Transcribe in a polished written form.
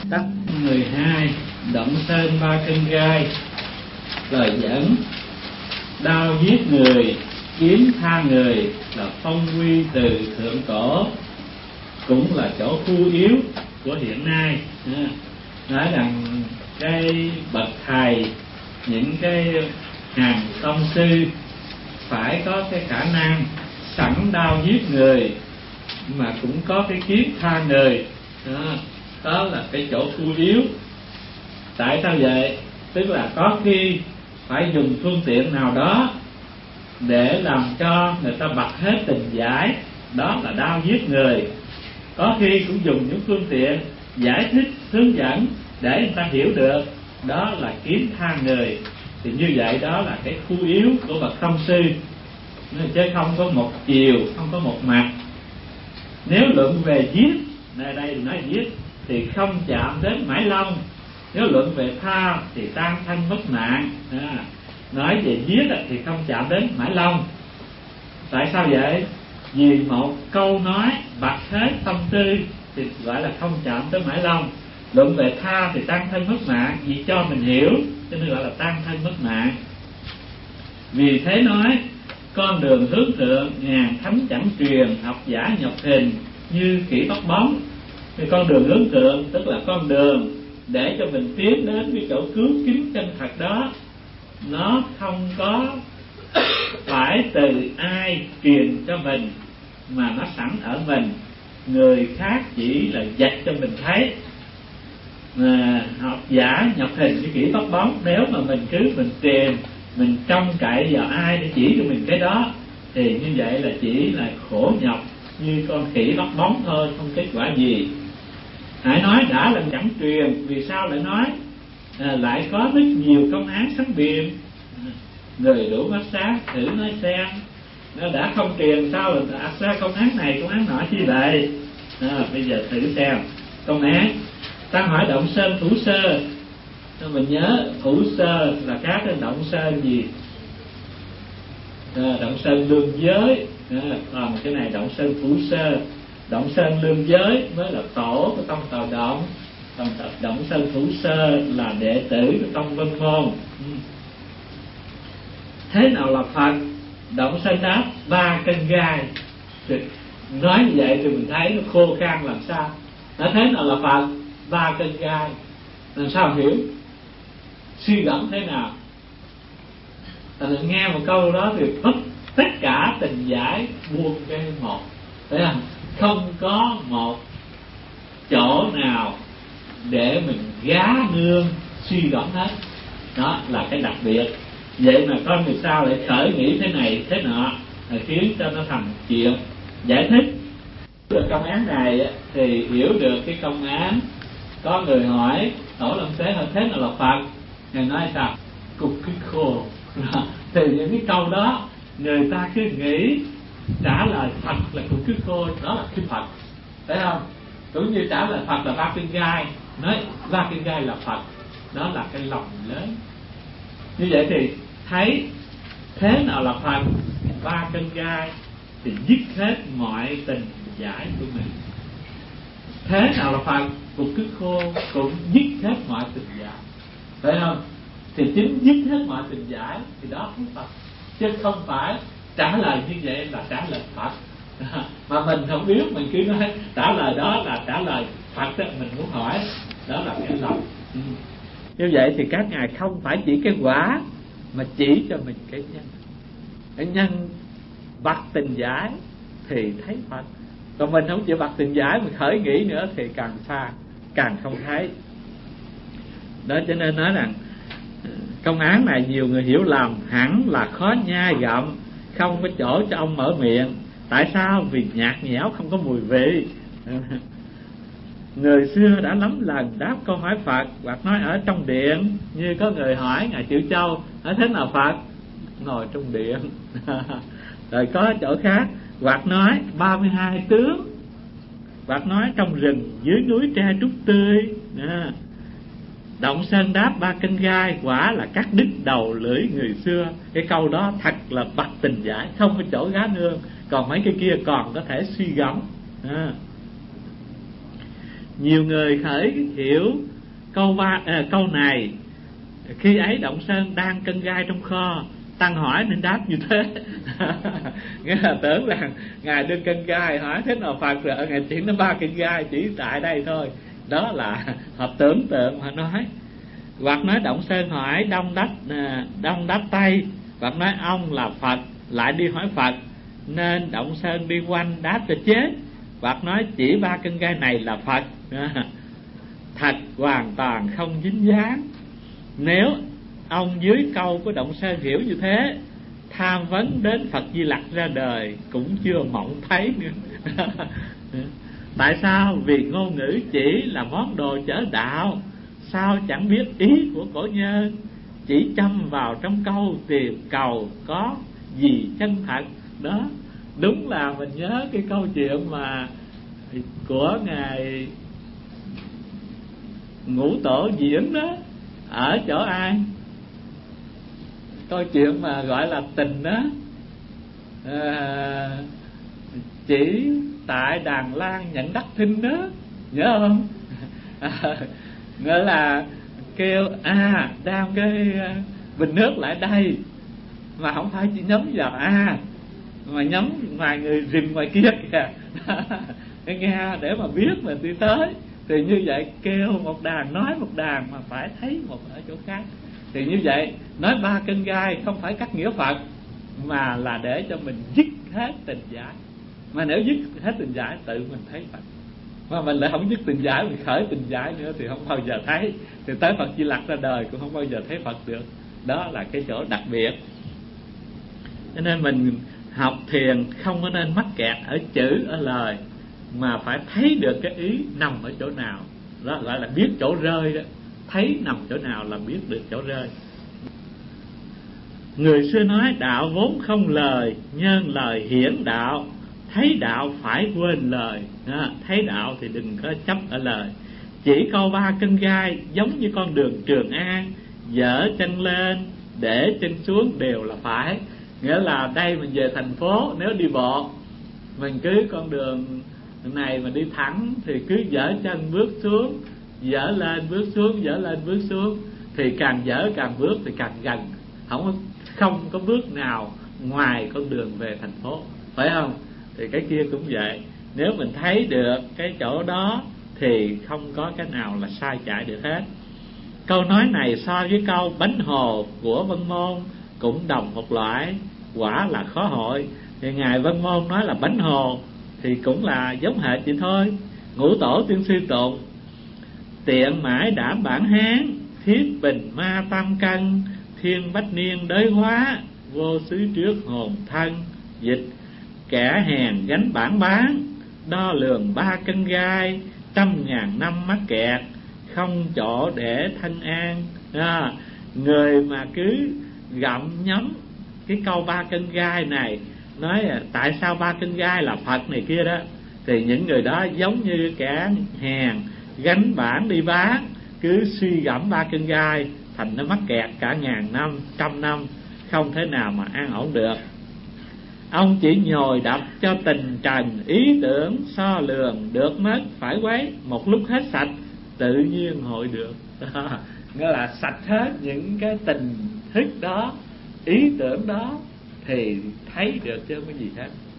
Đất 12 Động Sơn ba cân gai. Lời dẫn: đao giết người, kiếm tha người là phong quy từ thượng cổ, cũng là chỗ khu yếu của hiện nay. Nói rằng cái bậc thầy, những cái hàng tông sư phải có cái khả năng sẵn đao giết người mà cũng có cái kiếm tha người. Đó là cái chỗ khu yếu. Tại sao vậy? Tức là có khi phải dùng phương tiện nào đó để làm cho người ta bật hết tình giải, đó là đao giết người. Có khi cũng dùng những phương tiện giải thích, hướng dẫn để người ta hiểu được, đó là kiếm tha người. Thì như vậy đó là cái khu yếu của bậc tông sư, chứ không có một chiều, không có một mặt. Nếu luận về giết, đây nói giết thì không chạm đến mãi long. Nếu luận về tha thì tan thân mất mạng. Nói về giết thì không chạm đến mãi long. Tại sao vậy? Vì một câu nói bật hết tâm tư thì gọi là không chạm tới mãi long. Luận về tha thì tan thân mất mạng, vì cho mình hiểu cho nên gọi là tan thân mất mạng. Vì thế nói con đường hướng thượng ngàn thánh chẳng truyền, học giả nhọc hình như kỹ bắt bóng. Thì con đường hướng thượng tức là con đường để cho mình tiến đến cái chỗ cứu kính chân thật đó, nó không có phải từ ai truyền cho mình, mà nó sẵn ở mình. Người khác chỉ là dạy cho mình thấy. Học giả nhập hình với kỹ bắt bóng. Nếu mà mình tìm, mình trông cậy vào ai để chỉ cho mình cái đó, thì như vậy là chỉ là khổ nhọc như con khỉ bắt bóng thôi, không kết quả gì. Hãy nói đã là chẳng truyền, vì sao lại nói? Lại có rất nhiều công án sáng biện. Người đủ mắt sáng thử nói xem. Nó đã không truyền sao là ra công án này, công án nọ chi vậy? Bây giờ thử xem công án. Ta hỏi Động Sơn Thủ Sơ. Mình nhớ Thủ Sơ là các cái Động Sơn gì? Động Sơn Lương Giới. Còn cái này Động Sơn Thủ Sơ. Động Sơn Lương Giới mới là tổ của tông Tào Động. Còn Động Sơn Thủ Sơ là đệ tử của tông Vân Môn. Thế nào là Phật? Động Sơn đáp: ba cân gai. Nói như vậy thì mình thấy nó khô khan làm sao. Nói thế nào là Phật? Ba cân gai. Làm sao hiểu? Suy gẫm thế nào? Nghe một câu đó thì tất cả tình giải buông cái một. Thấy không? Không có một chỗ nào để mình gá nương suy gẫm hết. Đó là cái đặc biệt. Vậy mà con người sao lại khởi nghĩ thế này thế nọ, khiến cho nó thành chuyện giải thích. Được công án này thì hiểu được cái công án. Có người hỏi Tổ Lâm Tế hỏi thế nào là Phật? Ngài nói sao? Cục cứt khô. Thì những cái câu đó người ta cứ nghĩ trả lời Phật là cục cứt khô, đó là cái Phật. Thấy không? Cũng như trả lời Phật là ba cân gai, nói ba cân gai là Phật. Đó là cái lòng lớn. Như vậy thì thấy thế nào là Phật? Ba cân gai thì dứt hết mọi tình giải của mình. Thế nào là Phật? Cục cứt khô cũng dứt hết mọi tình giải. Phải không? Thì chính dứt hết mọi tình giải thì đó là Phật. Chứ không phải trả lời như vậy là trả lời Phật. Mà mình không biết, mình cứ nói trả lời đó là trả lời Phật đó. Mình muốn hỏi, đó là cái lòng. Như vậy thì các ngài không phải chỉ cái quả, mà chỉ cho mình cái nhân. Cái nhân bật tình giải thì thấy Phật. Còn mình không chịu bật tình giải, mình khởi nghĩ nữa thì càng xa, càng không thấy. Đó cho nên nói rằng công án này nhiều người hiểu lầm, hẳn là khó nhai gặm, không có chỗ cho ông mở miệng. Tại sao? Vì nhạt nhẽo, không có mùi vị. Người xưa đã lắm lần đáp câu hỏi Phật, hoặc nói ở trong điện. Như có người hỏi Ngài Triệu Châu, nói thế nào Phật? Ngồi trong điện. Rồi có chỗ khác, hoặc nói 32 tướng, hoặc nói trong rừng dưới núi tre trúc tươi. Động Sơn đáp ba cân gai, quả là cắt đứt đầu lưỡi người xưa. Cái câu đó thật là bật tình giải, không có chỗ gá nương. Còn mấy cái kia còn có thể suy gẫm. Nhiều người khởi hiểu câu này, khi ấy Động Sơn đang cân gai trong kho. Tăng hỏi nên đáp như thế. Nghĩa là tưởng là ngài đương cân gai, hỏi thế nào Phật, rồi ngài chuyển đến 3 cân gai chỉ tại đây thôi. Đó là hợp tưởng tượng mà nói. Hoặc nói Động Sơn hỏi Đông đáp Tây, hoặc nói ông là Phật lại đi hỏi Phật, nên Động Sơn đi quanh đáp cho chết. Hoặc nói chỉ 3 cân gai này là Phật. Thật hoàn toàn không dính dáng. Nếu ông dưới câu của Động Sơn hiểu như thế, tham vấn đến Phật Di Lặc ra đời cũng chưa mộng thấy nữa. Tại sao? Vì ngôn ngữ chỉ là món đồ chở đạo, sao chẳng biết ý của cổ nhân, chỉ châm vào trong câu tìm cầu có gì chân thật. Đó, đúng là mình nhớ cái câu chuyện mà của ngài Ngũ Tổ diễn đó, ở chỗ ai, câu chuyện mà gọi là tình đó, chỉ tại Đàn Lan nhận đắc thinh đó, nhớ không? Nghĩa là kêu đem cái bình nước lại đây, mà không phải chỉ nhắm vào mà nhắm ngoài người rình ngoài kia kìa. Nghe để mà biết mình đi tới. Thì như vậy kêu một đàn nói một đàn, mà phải thấy một ở chỗ khác. Thì như vậy nói 3 cân gai không phải cắt nghĩa Phật, mà là để cho mình dứt hết tình giải. Mà nếu dứt hết tình giải tự mình thấy Phật. Mà mình lại không dứt tình giải, mình khởi tình giải nữa thì không bao giờ thấy. Thì tới Phật Di Lặc ra đời cũng không bao giờ thấy Phật được. Đó là cái chỗ đặc biệt. Cho nên mình học thiền không có nên mắc kẹt ở chữ, ở lời, mà phải thấy được cái ý nằm ở chỗ nào. Đó gọi là biết chỗ rơi đó. Thấy nằm chỗ nào là biết được chỗ rơi. Người xưa nói đạo vốn không lời, nhân lời hiển đạo. Thấy đạo phải quên lời. Thấy đạo thì đừng có chấp ở lời. Chỉ câu 3 cân gai giống như con đường Trường An, dở chân lên để chân xuống đều là phải. Nghĩa là đây mình về thành phố, nếu đi bộ mình cứ con đường này mà đi thẳng thì cứ dở chân bước xuống, dở lên bước xuống, dở lên bước xuống, thì càng dở càng bước thì càng gần. Không có bước nào ngoài con đường về thành phố, phải không? Thì cái kia cũng vậy. Nếu mình thấy được cái chỗ đó thì không có cái nào là sai chạy được hết. Câu nói này so với câu bánh hồ của Vân Môn cũng đồng một loại, quả là khó hội. Thì ngài Vân Môn nói là bánh hồ thì cũng là giống hệt vậy thôi. Ngũ Tổ Tiên Sư tụng: tiện mãi đảm bản Hán, thiết bình ma tam cân, thiên bách niên đới hóa, vô xứ trước hồn thân. Dịch: kẻ hèn gánh bản bán, đo lường 3 cân gai, 100.000 năm mắc kẹt, không chỗ để thân an. Người mà cứ gặm nhấm cái câu 3 cân gai này, nói tại sao 3 cân gai là Phật này kia đó, thì những người đó giống như kẻ hèn gánh bản đi bán, cứ suy gẫm 3 cân gai, thành nó mắc kẹt cả 1000 năm, 100 năm, không thể nào mà an ổn được. Ông chỉ nhồi đập cho tình trần, ý tưởng so lường được mất phải quấy, một lúc hết sạch tự nhiên hội được. Nghĩa là sạch hết những cái tình thức đó, ý tưởng đó thì thấy được chứ không có gì hết.